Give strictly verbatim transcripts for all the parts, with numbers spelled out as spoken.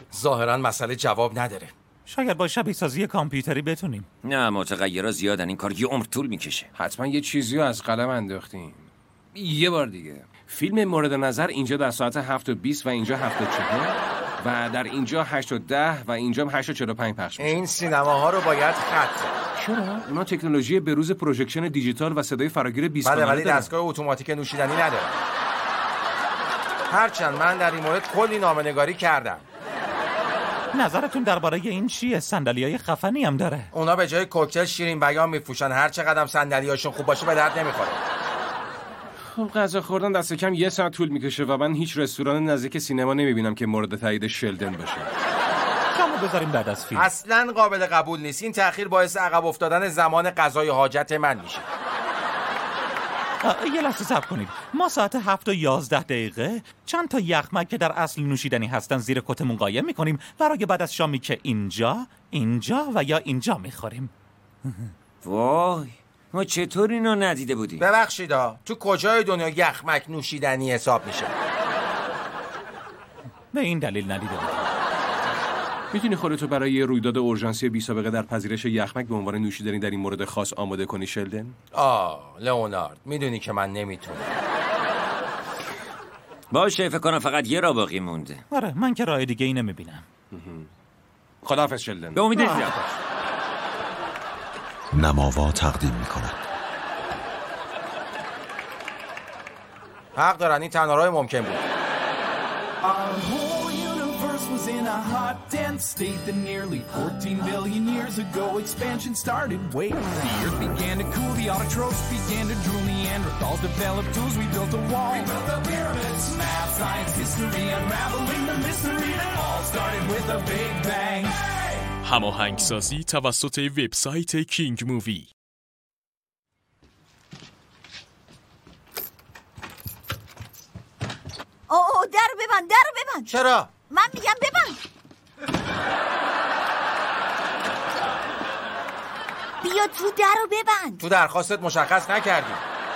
ظاهرا مسئله جواب نداره. شاید با شبیه سازی کامپیوتری بتونیم. نه متغیرها زیادن، این کار یه عمر طول میکشه. حتما یه چیزی رو از قلم انداختیم. یه بار دیگه. فیلم مورد نظر اینجا در ساعت هفت و بیست و اینجا هفت و چهل و در اینجا هشت و ده و اینجا هشت و چهل و پنج پخش میشه. این سینماها رو باید خط. چرا؟ اونا تکنولوژی بروز پروژکشن دیجیتال و صدای فراگیر بیست بله، کاناله ولی دارن. دستگاه اتوماتیک نوشیدنی نداره. هرچند من در این مورد کلی نامه‌نگاری کردم. نظرتون درباره این چیه؟ صندلیای خفنی هم داره. اونا به جای کوکتل شیرین بیان میفروشن. هر چقدر صندلیاشون خوب باشه به درد نمیخوره. خب غذا خوردن دست کم یه ساعت طول میکشه و من هیچ رستوران نزدیک سینما نمیبینم که مورد تایید شلدن باشه. شامو بذاریم بعد از فیلم. اصلاً قابل قبول نیست. این تأخیر باعث عقب افتادن زمان قضای حاجت من میشه. یه لحظه صبر کنید. ما ساعت هفت و یازده دقیقه چند تا یخمک که در اصل نوشیدنی هستن زیر کتمون قایم میکنیم برای بعد از شامی که اینجا، اینجا و یا اینجا میخوریم. وای، ما چطور اینو ندیده بودیم؟ ببخشید ها، تو کجای دنیا یخمک نوشیدنی حساب میشه؟ به این دلیل ندیده بودیم. میتونی خودتو برای یه رویداد اورژانسی بی سابقه در پذیرش یخمک به عنوان نوشیدنی در این مورد خاص آماده کنی شلدن؟ آه لئونارد، میدونی که من نمیتونم. باشه، فکر کنم فقط یه را باقی مونده. آره، من که راه دیگه ای نمیبینم. خداحافظ شلدن. به امید زیاد. نماوا تقدیم میکند. حق دارن، این تنها راه ممکن بود. In a hot, dense state that nearly fourteen billion years ago expansion started. Wait, the earth began to cool, the autotrophs began to drool, Neanderthals developed tools, we built a wall. We built the pyramids, math, science, history, unraveling the mystery that all started with a big bang. هماهنگسازی توسط وبسایت کینگ مووی. اوه در ببند، در ببند. چرا؟ من میگم ببند. بیا تو در رو ببند. تو درخواستت مشخص نکردی.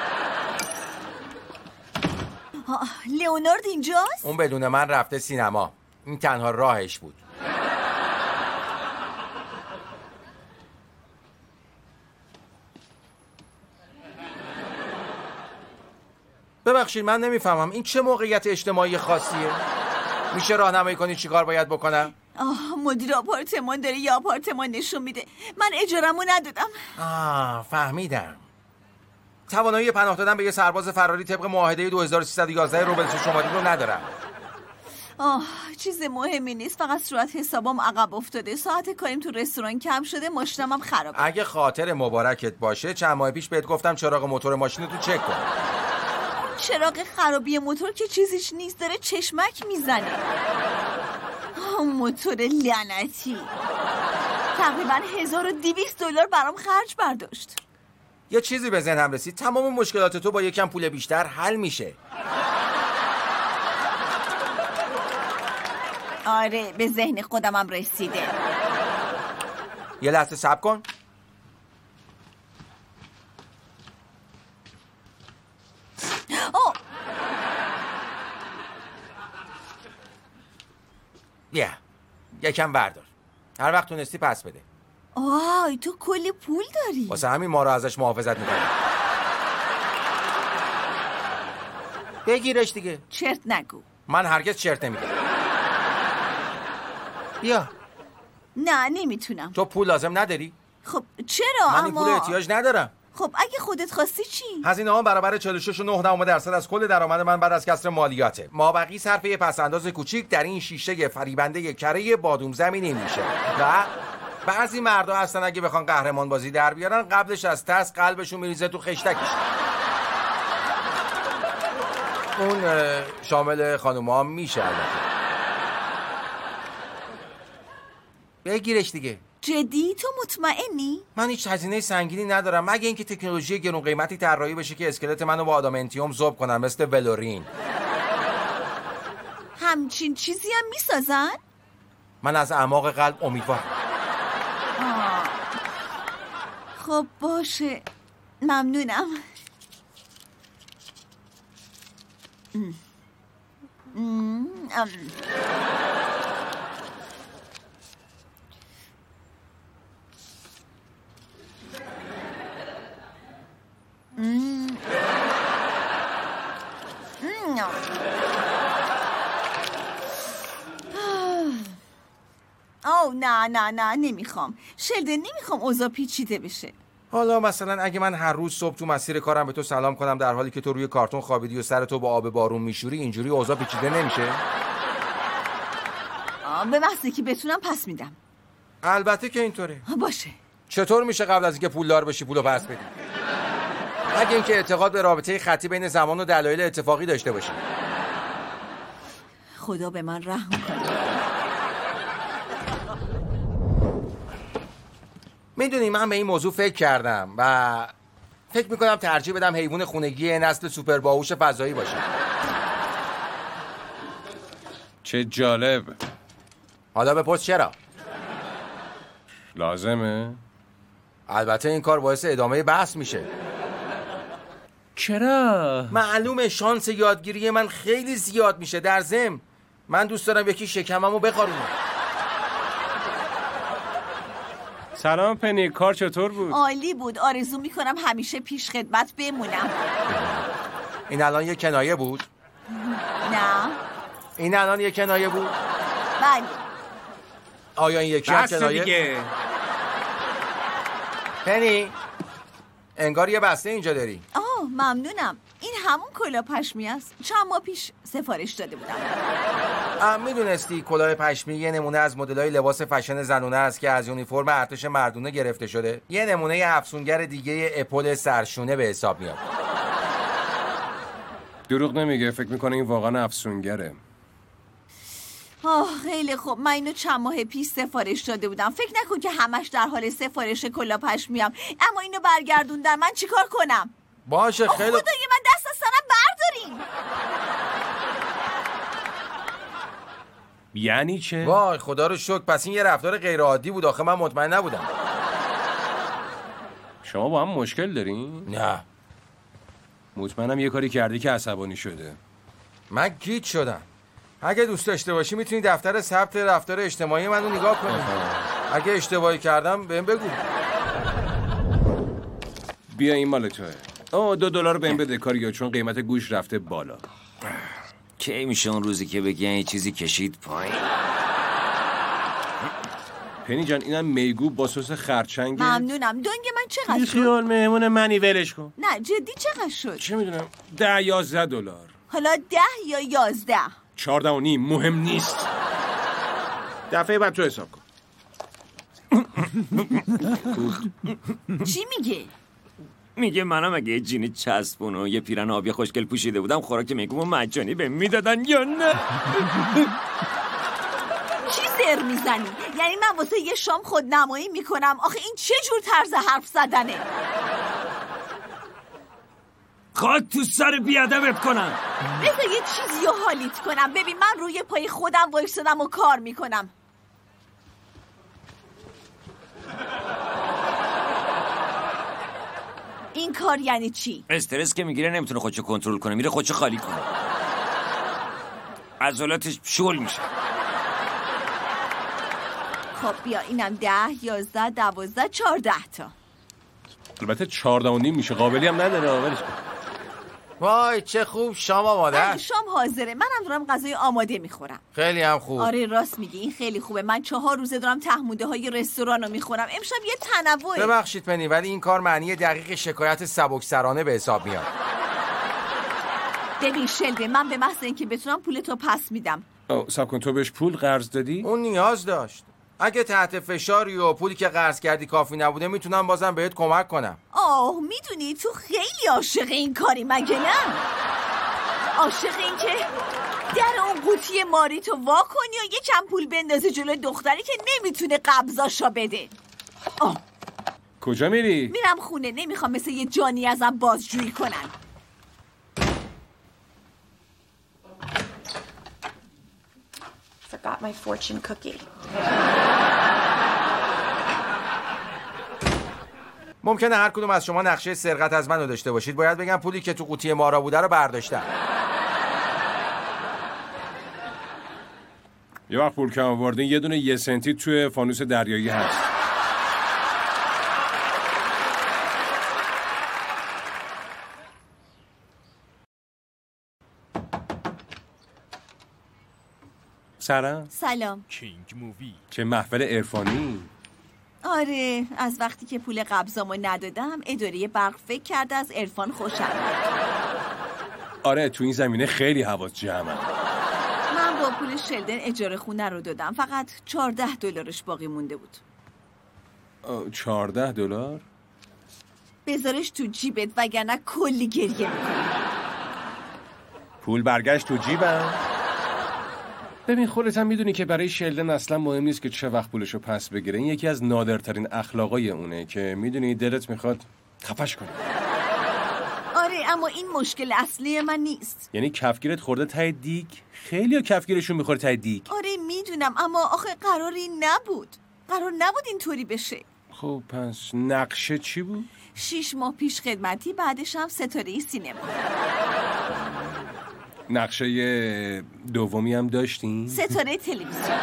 لئونارد اینجاست؟ اون بدون من رفته سینما. این تنها راهش بود. ببخشید من نمیفهمم این چه موقعیت اجتماعی خاصیه؟ میشه راهنمایی کنی چیکار باید بکنم؟ آه مدیر آپارتمان داره یه آپارتمان نشون میده. من اجارمو ندادم. آه فهمیدم. توانایی پناه دادن به یه سرباز فراری طبق معاهده دو هزار و سیصد و یازده روبلس شمالی رو ندارم. آه چیز مهمی نیست، فقط صورت حسابم عقب افتاده. ساعت کاریم تو رستوران کم شده، ماشینم هم خرابه. اگه خاطر مبارکت باشه چند ماه پیش بهت گفتم چراغ موتور ماشین تو چک کن. چراغ خرابی موتور که چیزیش نیست، داره چشمک میزنه. موتور لعنتی تقریبا هزار و دویست دلار برام خرج برداشت. یه چیزی به ذهنم رسید، تمام مشکلات تو با یکم پول بیشتر حل میشه. آره به ذهن خودمم رسیده. یه لحظه صبر کن. اوه بیا یکم بردار، هر وقت تونستی پس بده. آی تو کلی پول داری. واسه همین ما رو ازش محافظت میکنیم. بگیرش دیگه. چرت نگو. من هرگز چرت نمیگم. بیا. نه نمیتونم. تو پول لازم نداری؟ خب چرا؟ من اما این پول احتیاج ندارم. خب اگه خودت خواستی چی؟ هزینه ها برابر چهل و شش و نه دهم درصد از کل درآمد من بعد از کسر مالیاته. مابقی صرف یه پس‌انداز کوچیک در این شیشه فریبنده کره بادوم زمینی میشه. و بعضی مردا هستن اگه بخوان قهرمان بازی در بیارن قبلش از ترس قلبشون میریزه تو خشتکش. اون شامل خانوما میشه. بگیرش دیگه. جدی تو مطمئنی؟ من هیچ هزینه سنگینی ندارم مگه اینکه تکنولوژی گرون قیمتی طراحی بشه که اسکلت منو با آدامنتیوم ذوب کنن مثل ولورین. همچین چیزی هم میسازن؟ من از اعماق قلب امیدوارم. خب باشه ممنونم. ام. ام. نه. آه نه نه نه نمیخوام شلدن، نمیخوام اوضاع پیچیده بشه. حالا مثلا اگه من هر روز صبح تو مسیر کارم به تو سلام کنم در حالی که تو روی کارتون خوابیدی و سر تو با آب بارون میشوری، اینجوری اوضاع پیچیده نمیشه؟ آه به محضی که بتونم پس میدم. البته که اینطوره. باشه. چطور میشه قبل از اینکه پولدار بشی پولو پس بدی؟ اگه اینکه اعتقاد به رابطه خطی بین زمان و دلایل اتفاقی داشته باشی. خدا به من رحم کنه. میدونی من به این موضوع فکر کردم و فکر میکنم ترجیح بدم حیوان خونگی نسل سوپر باهوش فضایی باشه. چه جالب. حالا بپرس چرا؟ لازمه؟ البته این کار باعث ادامه بحث میشه. چرا؟ معلومه شانس یادگیری من خیلی زیاد میشه. در ضمن من دوست دارم یکی شکممو بخارونه. سلام پنی، کار چطور بود؟ عالی بود. آرزو میکنم همیشه پیش خدمت بمونم. این الان یه کنایه بود؟ نه. این الان یه کنایه بود؟ بله. آیا این یکی هم کنایه؟ دیگه. پنی انگار یه بسته اینجا داری. آه ممنونم. این همون کلاه پشمی است. چند ماه پیش سفارش داده بودم. میدونستی کلاه پشمی یه نمونه از مدل‌های لباس فشن زنونه است که از یونیفرم ارتش مردونه گرفته شده؟ یه نمونه افسونگر دیگه اپل سرشونه به حساب میاد. دروغ نمیگه، فکر میکنه این واقعا افسونگره. آه خیلی خوب. من اینو چند ماه پیش سفارش داده بودم. فکر نکن که همش در حال سفارش کلاه پشمیم. اما اینو برگردوندن. من چیکار کنم؟ باشه خیلی. خدای من دست از سرم بردارین. یعنی چه؟ وای خدا رو شکر. پس این یه رفتار غیر عادی بود. آخه من مطمئن نبودم. شما با هم مشکل دارین؟ نه. مطمئنم یه کاری کردی که عصبانی شده. من گیج شدم. اگه دوست داشته باشی میتونی دفتر ثبت رفتار اجتماعی منو نگاه کنی. اگه اشتباهی کردم بهم بگو. بیا این مال توه. آه دو دلار بهم بده کاریو، چون قیمت گوش رفته بالا. کی میشه اون روزی که بگن یه چیزی کشید پایین؟ پنی جان اینم میگو با سس خرچنگه. ممنونم. دنگ من چقدر شد؟ خیال مهمون منی، ولش کن. نه جدی چقدر شد؟ چه میدونم ده یازده دلار. حالا ده یا یازده؟ چارده و نیم. مهم نیست. دفعه بعد تو حساب کن. چی میگه؟ میگه منم اگه یه جینی چسبون و یه پیرن آبی خوشگل پوشیده بودم خوراک میگم مجانی به میدادن یا نه. چی زر میزنی؟ یعنی من واسه یه شام خود نمایی میکنم؟ آخه این چه جور طرز حرف زدنه؟ خواهد تو سر بیادبت کنم. بذار یه چیزی رو حالیت کنم. ببین من روی پای خودم وایستادم و کار میکنم. این کار یعنی چی؟ استرس که میگیره نمیتونه خودشو کنترل کنه، میره خودشو خالی کنه، عضلاتش شل میشه. خب بیا اینم ده، یازده، دوازده، چارده تا. البته چارده و نیم میشه، قابلی هم نداره. ولش کن. وای چه خوب شام آماده. شام حاضره. منم دارم غذای آماده میخورم. خیلی هم خوب. آره راست میگی، این خیلی خوبه. من چهار روزه دارم تهمونده های رستوران رو میخورم. امشب یه تنوعه. ببخشید پنی ولی این کار معنی دقیق شکایت سبکسرانه به حساب میاد. ببین شلبه، من به محض اینکه بتونم پولتو پس میدم. او صبر کن، تو بهش پول قرض دادی؟ اون نیاز داشت. اگه تحت فشاری و پولی که قرض کردی کافی نبوده میتونم بازم بهت کمک کنم. آه میدونی تو خیلی عاشق این کاری مگه نه؟ عاشق این که در اون قوطی ماری تو وا کنی و یکم پول بندازی جلوی دختری که نمیتونه قبضاشا بده. آه کجا میری؟ میرم خونه. نمیخوام مثل یه جانی ازم بازجویی کنن. Forgot my fortune cookie. ممکنه هر کدوم از شما نقشه سرقت از منو داشته باشید. باید بگم پولی که تو قوطی مارا بوده رو برداشتم. یه وقت پول کم آوردین یه دونه یه سنتی توی فانوس دریایی هست. سلام. سلام. کینگ مووی. چه محفل عرفانی. آره، از وقتی که پول قبضامو ندادم اداره برق فکر کرده از عرفان خوشم. آره تو این زمینه خیلی حواس جمعه. من با پول شلدن اجاره خونه رو دادم، فقط چهارده دلارش باقی مونده بود. چهارده دلار؟ بذارش تو جیبت وگرنه کلی گریه میکنی. پول برگشت تو جیبم؟ ببین خودت هم میدونی که برای شلدن اصلا مهم نیست که چه وقت پولشو پس بگیره. این یکی از نادرترین اخلاقای اونه که میدونی دلت میخواد خفش کنی. آره اما این مشکل اصلی من نیست. یعنی کفگیرت خورده ته دیگ؟ خیلی ها کفگیرشون میخوره ته دیگ. آره میدونم اما آخه قراری نبود. قرار نبود اینطوری بشه. خب پس نقشه چی بود؟ شیش ماه پیش خدمتی، بعدش هم ستاره سینما. نقشه دومی هم داشتین؟ ستاره تلویزیون.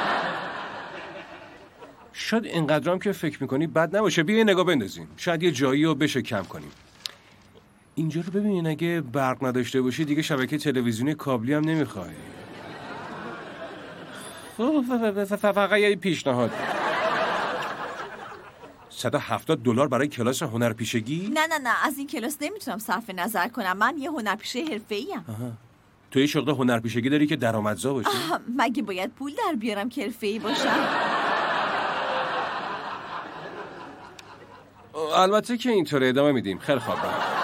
شاید اینقدرام که فکر میکنی بد نباشه. بیا نگاه بندازیم، شاید یه جایی رو بشه کم کنیم. اینجا رو ببینین، اگه برق نداشته باشی دیگه شبکه تلویزیونی کابلی هم نمیخوای. فقط یه پیشنهاد. صد و هفتاد دلار برای کلاس هنرپیشگی؟ نه نه نه، از این کلاس نمیتونم صرف نظر کنم. من یه هنرپیشه حرفه‌ایم. تو یه شغل هنرپیشگی داری که درآمدزا باشه؟ مگه باید پول در بیارم که حرفه‌ای باشم؟ البته که اینطور ادامه میدیم. خیلی خوب.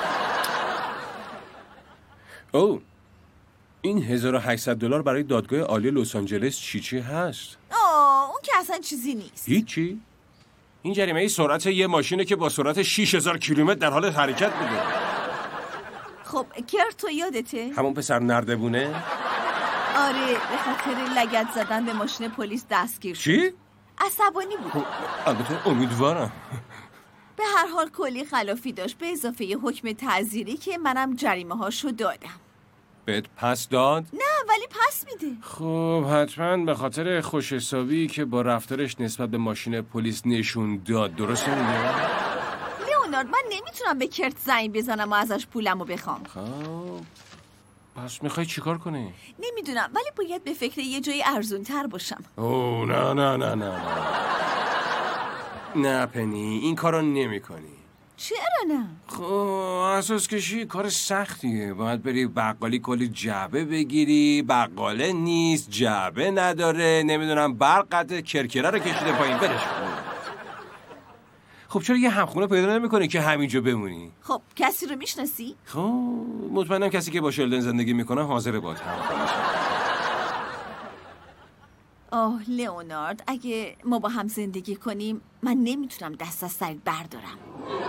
او این هزار و هشتصد دلار برای دادگاه عالی لس آنجلس چی چی هست؟ آه اون که اصلا چیزی نیست. هیچی؟ این جریمه ای سرعت یه ماشینه که با سرعت شش هزار کیلومتر در حال حرکت بوده. خب کرد تو یادته؟ همون پسر نردبونه؟ آره به خاطر لگد زدن به ماشین پلیس دستگیر شد. چی؟ عصبانی بود. البته امیدوارم. به هر حال کلی خلافی داشت به اضافه یه حکم تعزیری که منم جریمه هاشو دادم. بهت پس داد؟ نه ولی پس میده. خب حتما به خاطر خوش حسابی که با رفتارش نسبت به ماشین پلیس نشون داد. درسته میگم؟ لیونارد من نمیتونم به کرت زنگ بزنم و ازش پولمو بخوام. خب پس میخوای چیکار کنی؟ نمیدونم ولی باید به فکر یه جای ارزون تر باشم. اوه نه نه نه نه نه پنی این کارو نمی کنی. چرا نه؟ خب اساس کشی کار سختیه. باید بری بقالی کلی جعبه بگیری، بقاله نیست، جعبه نداره، نمیدونم برقت کرکره رو کشیده پایین. برش کن. خب چرا یه همخونه پیدا نمی کنی که همینجا بمونی؟ خب کسی رو میشناسی؟ خب مطمئنم کسی که با شلدن زندگی میکنه حاضر باهات همخونه شه. آه لیونارد اگه ما با هم زندگی کنیم من نمیتونم دست از سرت بردارم.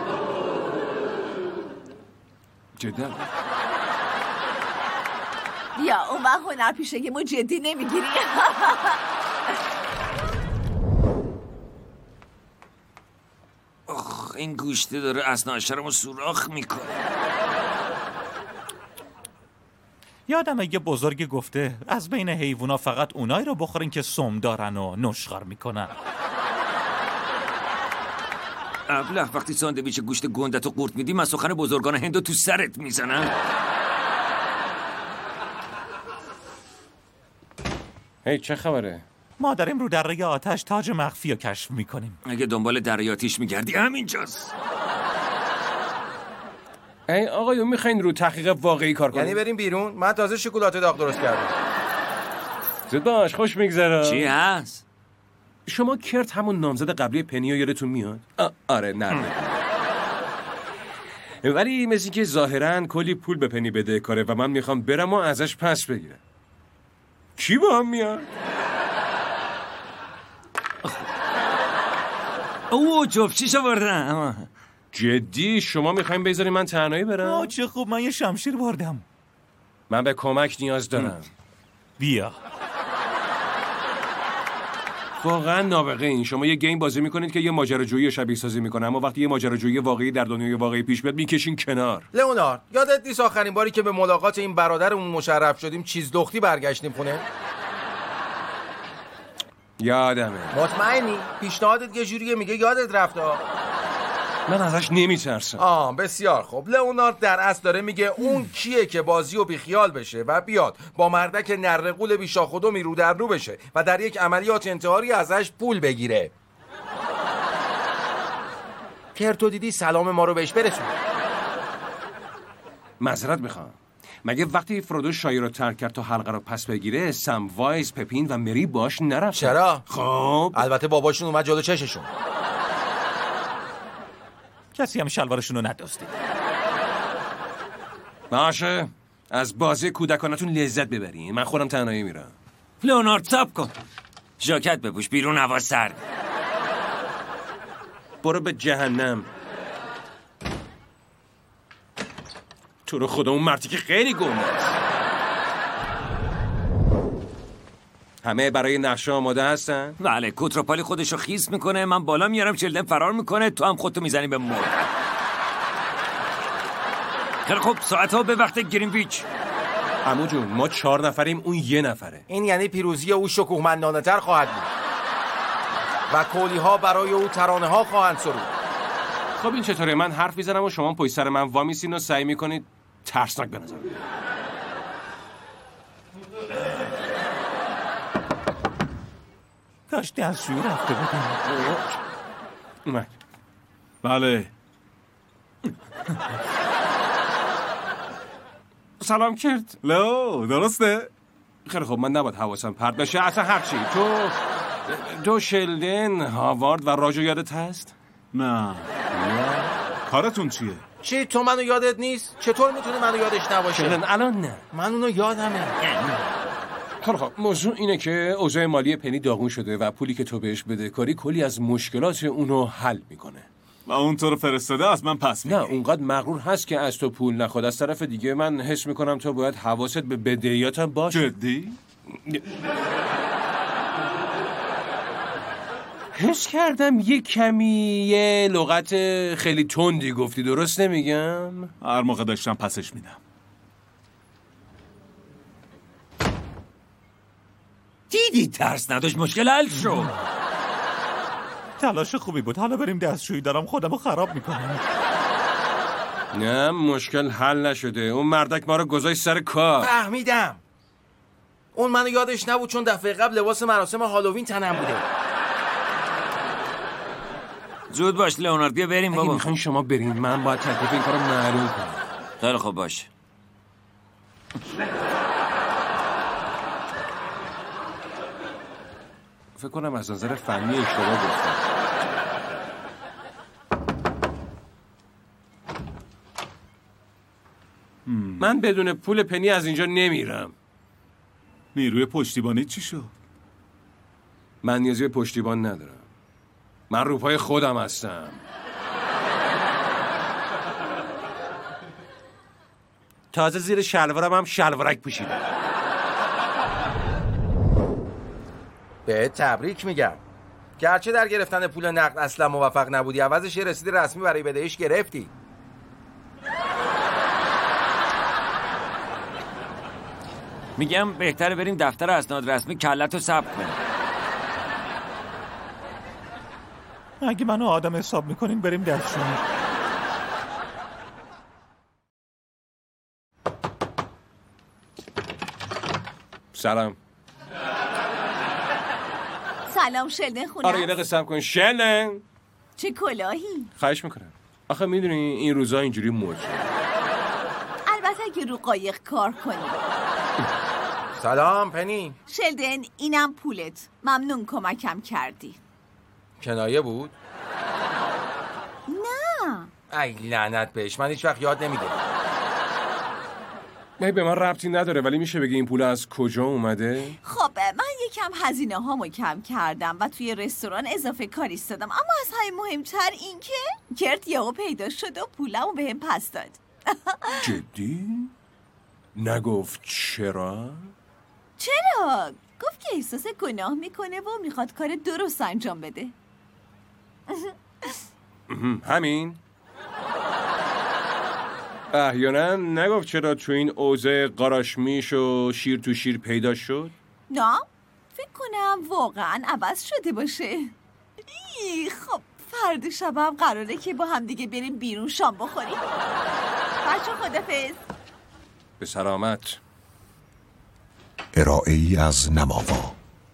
جدا؟ بیا اون وقت هنرپیشگی ما جدی نمیگیری. آخ این گوشته داره اثناعشرمو سوراخ میکنه. یادم یه بزرگ گفته از بین حیوونا فقط اونایی رو بخورین که سم دارن و نشخوار میکنن. ابله وقتی ساندویچ گوشت گندتو قورت میدی من سخن بزرگان هندو تو سرت میزنم. هی چه خبره؟ ما داریم رو دره آتش تاج مخفی رو کشف میکنیم. اگه دنبال دره آتیش میگردی همینجاست. ای آقایون میخواین رو تحقیق واقعی کار کنیم؟ یعنی بریم بیرون؟ من تازه شکلات داغ درست کردم. زود باش خوش میگذره. چی هست؟ شما کرت همون نامزد قبلی پنیو یادتون میاد؟ آ، آره نه ولی مثل که ظاهراً کلی پول به پنی بده کاره و من میخوام برم و ازش پس بگیرم. کی با هم میاد؟ اوه جفتیش آوردن. جدی شما میخوایم بذاری من تنهایی برم؟ آه چه خوب من یه شمشیر بردم. من به کمک نیاز دارم. بیا. واقعا نابغه این. شما یه گیم بازی میکنید که یه ماجراجویی شبیه سازی میکنه اما وقتی یه ماجراجویی واقعی در دنیای واقعی پیش بیاد میکشین کنار. لئونارد یادت نیست آخرین باری که به ملاقات این برادرمون مشرف شدیم چیز دختی برگشتیم خونه؟ یادمه. مطمئنی؟ پیشنهادت یه جوریه میگه یادت رفته. من ازش نمیترسم. آه بسیار خوب. لئونارد در اصل داره میگه اون کیه که بازی و بیخیال بشه و بیاد با مردک نرقول بیشاخودمی رو در رو بشه و در یک عملیات انتحاری ازش پول بگیره. کرتو دیدی سلام ما رو بهش برسون. معذرت میخوام. مگه وقتی فرودو شایر رو ترک کرد تا حلقه رو پس بگیره سم وایز، پپین و مری باش نرفت؟ چرا؟ خب البته باباشون اومد جلو چششون. کسی هم شلوارشون رو نداشتید. باشه، از بازی کودکانتون لذت ببرین. من خودم تنهایی میرم. لئونارد صبر کن. ژاکت بپوش، بیرون هوا سرد. برو به جهنم. تو رو خدا اون مردی که خیلی گنده است. همه برای نقشه آماده هستن؟ بله، کوتروپالی خودشو خیس میکنه، من بالا میارم، شلدن فرار میکنه، تو هم خودتو میزنی به مور. خیلی خوب، ساعت ها به وقت گرینویچ. عمو جون ما چهار نفریم، اون یه نفره. این یعنی پیروزی او شکوهمندانه تر خواهد بود و کولی ها برای او ترانه ها خواهند سرود. خب این چطوره؟ من حرف میزنم و شما پشت سر من وامیسین و سعی میکنید ترسناک به نظر بیاد. کاش دستشویی رفته بودم. اومد. بله. سلام کرد. لو درسته؟ خیلی خب، من نباید حواسم پرت بشه. اصلا هر چی تو تو شلدن، هاوارد و راجو یادت هست؟ نه. کارتون چیه؟ چی تو منو یادت نیست؟ چطور میتونه منو یادش نباشه؟ شلدن الان نه. من اونو یادمه. خیلی خب، موضوع اینه که اوضاع مالی پنی داغون شده و پولی که تو بهش بده کاری کلی از مشکلات اونو حل میکنه. و اون تو رو فرستاده از من پس میگی؟ نه، اونقدر مغرور هست که از تو پول نخواد. از طرف دیگه من حس میکنم تو باید حواست به بدهیاتم باشه. جدی؟ حس کردم یه کمی یه لغت خیلی تندی گفتی، درست نمیگم؟ هر موقع داشتم پسش میدم. دیدی ترس نداشت، مشکل حل شد. تلاش خوبی بود. حالا بریم دستشویی، دارم خودمو خراب میکنم. نه، مشکل حل نشده. اون مردک ما رو گذاشت سر کار. فهمیدم. اون منو یادش نبود چون دفعه قبل لباس مراسم هالووین تنم بوده. زود باش لئونارد، بیا بریم بابا. اگه میخواین شما برین من باید تکلیف این کارو معلوم کنم. خیلی خوب باش. فکر کنم از نظر فنی اشتباه گفتم. من بدون پول پنی از اینجا نمیرم. نیروی پشتیبانی چی شد؟ من نیازی به پشتیبان ندارم. من رو پای خودم هستم. تازه زیر شلوارم هم شلوارک پوشیدم. به تبریک میگم. گرچه در گرفتن پول نقد اصلا موفق نبودی، عوضش یه رسید رسمی برای بدهیش گرفتی. میگم بهتره بریم دفتر اسناد رسمی، کلتو ثبت کنیم. اگه منو آدم حساب میکنین بریم دستشویی. سلام. سلام شلدن خونه. آره یه دقیقه صبر کن. شلدن چه کلاهی. خواهش میکنم. آخه میدونی این روزا اینجوری موجه. البته اگه رو قایق کار کنی. سلام پنی. شلدن اینم پولت. ممنون کمکم کردی. کنایه بود؟ نه. ای لعنت بهش، من هیچ وقت یاد نمیده. نه به من ربطی نداره، ولی میشه بگی این پول از کجا اومده؟ خب من یکم هزینه هامو کم کردم و توی رستوران اضافه کاری استادم، اما از همه مهمتر این که کرت یهو پیدا شد و پولمو بهم پس داد. جدی؟ نگفت چرا؟ چرا؟ گفت که احساس گناه میکنه و میخواد کار درست انجام بده. همین؟ احیانا نگفت چرا تو این اوضاع قاراشمیش و شیر تو شیر پیدا شد؟ نه، فکر کنم واقعا عوض شده باشه. ای خب فردا شب هم قراره که با هم دیگه بریم بیرون شام بخوریم. بچه خدافظ. به سلامت. ارائه ای از نماوا.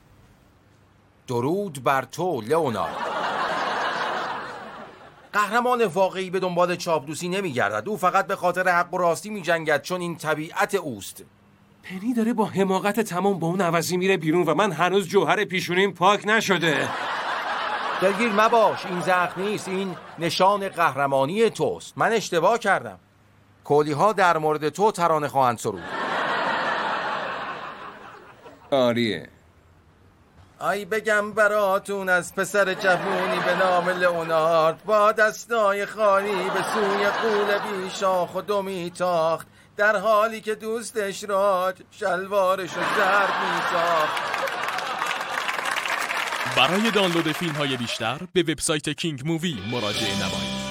درود بر تو لئونارد. قهرمان واقعی به دنبال چاپلوسی نمیگردد. او فقط به خاطر حق و راستی میجنگد، چون این طبیعت اوست. پنی داره با حماقت تمام با اون عوضی میره بیرون و من هنوز جوهر پیشونیم پاک نشده. دلگیر مباش، این زخم نیست، این نشان قهرمانی توست. من اشتباه کردم. کولی ها در مورد تو ترانه خواهند سرود. آریه. ای بگم براتون از پسر جوونی به نام لئونارد، با دستای خالی به سوی قول بی شاخ و دمی تاخت، در حالی که دوستش را شلوارش رو زرد می ساخت. برای دانلود فیلم های بیشتر به وبسایت کینگ مووی مراجعه نمایید.